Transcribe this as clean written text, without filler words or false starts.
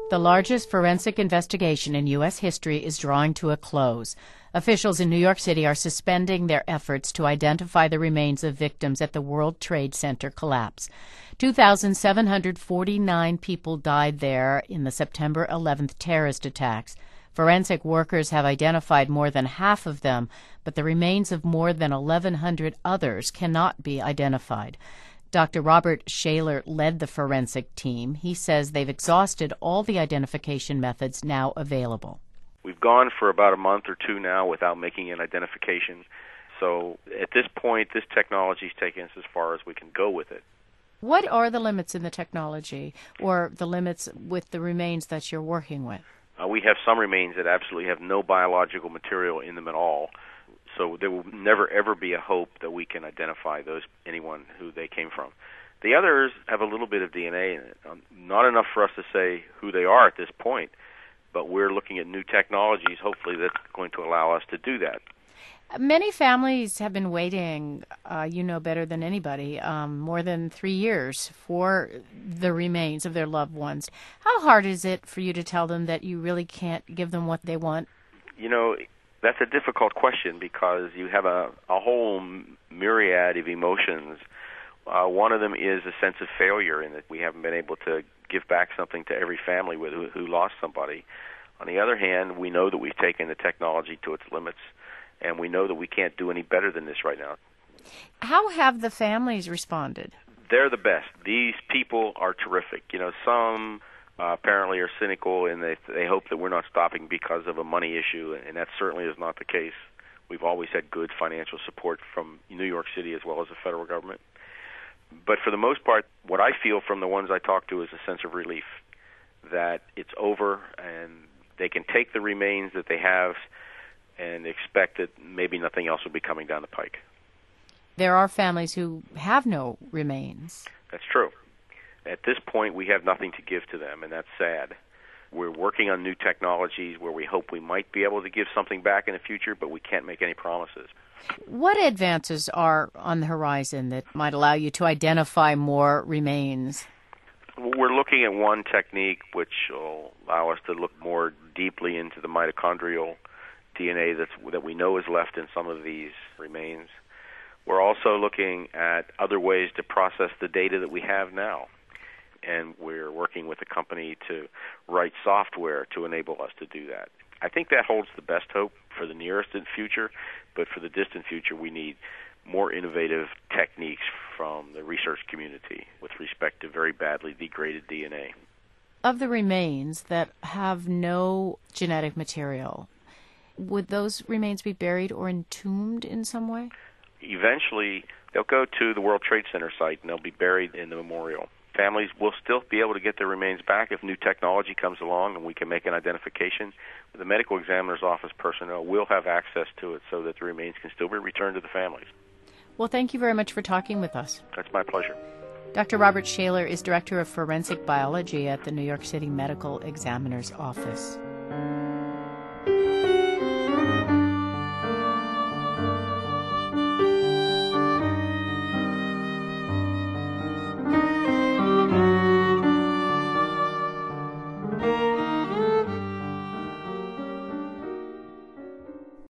The largest forensic investigation in U.S. history is drawing to a close. Officials in New York City are suspending their efforts to identify the remains of victims at the World Trade Center collapse. 2,749 people died there in the September 11th terrorist attacks. Forensic workers have identified more than half of them, but the remains of more than 1,100 others cannot be identified. Dr. Robert Shaler led the forensic team. He says they've exhausted all the identification methods now available. We've gone for about a month or two now without making an identification. So at this point, this technology's taken us as far as we can go with it. What are the limits in the technology, or the limits with the remains that you're working with? We have some remains that absolutely have no biological material in them at all. So there will never, ever be a hope that we can identify anyone who they came from. The others have a little bit of DNA in it. Not enough for us to say who they are at this point, but we're looking at new technologies, hopefully, that's going to allow us to do that. Many families have been waiting, you know better than anybody, more than 3 years for the remains of their loved ones. How hard is it for you to tell them that you really can't give them what they want? You know, that's a difficult question because you have a whole myriad of emotions. One of them is a sense of failure in that we haven't been able to give back something to every family who lost somebody. On the other hand, we know that we've taken the technology to its limits, and we know that we can't do any better than this right now. How have the families responded? They're the best. These people are terrific. You know, some apparently are cynical, and they hope that we're not stopping because of a money issue, and that certainly is not the case. We've always had good financial support from New York City as well as the federal government. But for the most part, what I feel from the ones I talk to is a sense of relief that it's over and they can take the remains that they have and expect that maybe nothing else will be coming down the pike. There are families who have no remains. That's true. At this point, we have nothing to give to them, and that's sad. We're working on new technologies where we hope we might be able to give something back in the future, but we can't make any promises. What advances are on the horizon that might allow you to identify more remains? We're looking at one technique which will allow us to look more deeply into the mitochondrial DNA that we know is left in some of these remains. We're also looking at other ways to process the data that we have now. And we're working with a company to write software to enable us to do that. I think that holds the best hope for the nearest future, but for the distant future, we need more innovative techniques from the research community with respect to very badly degraded DNA. Of the remains that have no genetic material, would those remains be buried or entombed in some way? Eventually, they'll go to the World Trade Center site and they'll be buried in the memorial. Families will still be able to get their remains back if new technology comes along and we can make an identification. The medical examiner's office personnel will have access to it so that the remains can still be returned to the families. Well, thank you very much for talking with us. That's my pleasure. Dr. Robert Shaler is Director of Forensic Biology at the New York City Medical Examiner's Office.